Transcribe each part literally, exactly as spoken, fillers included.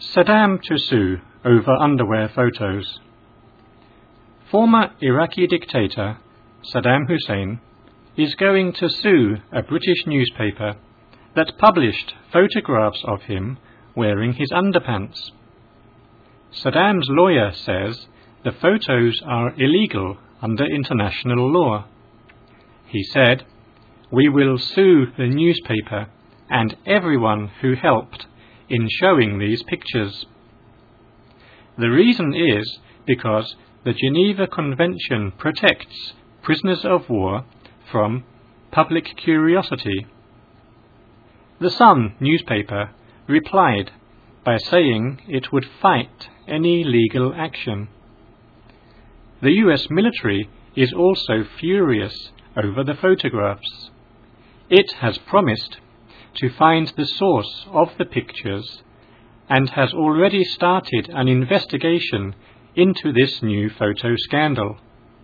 Saddam to sue over underwear photos. Former Iraqi dictator Saddam Hussein is going to sue a British newspaper that published photographs of him wearing his underpants. Saddam's lawyer says the photos are illegal under international law. He said, "We will sue the newspaper and everyone who helped in showing these pictures." The reason is because the Geneva Convention protects prisoners of war from public curiosity. The Sun newspaper replied by saying it would fight any legal action. The U S military is also furious over the photographs. It has promised to find the source of the pictures and has already started an investigation into this new photo scandal.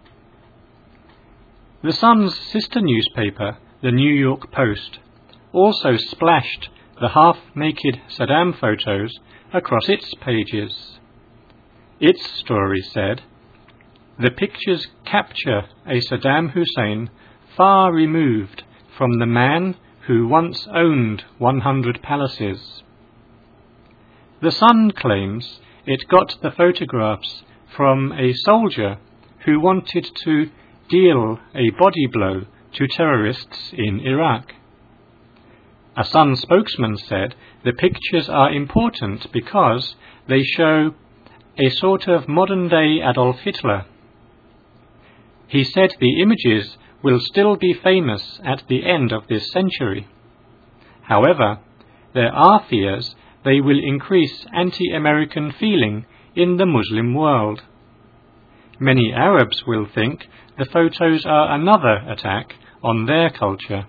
The Sun's sister newspaper, the New York Post, also splashed the half-naked Saddam photos across its pages. Its story said, "The pictures capture a Saddam Hussein far removed from the man who once owned one hundred palaces." The Sun claims it got the photographs from a soldier who wanted to deal a body blow to terrorists in Iraq. A Sun spokesman said the pictures are important because they show a sort of modern-day Adolf Hitler. He said the images will still be famous at the end of this century. However, there are fears they will increase anti-American feeling in the Muslim world. Many Arabs will think the photos are another attack on their culture.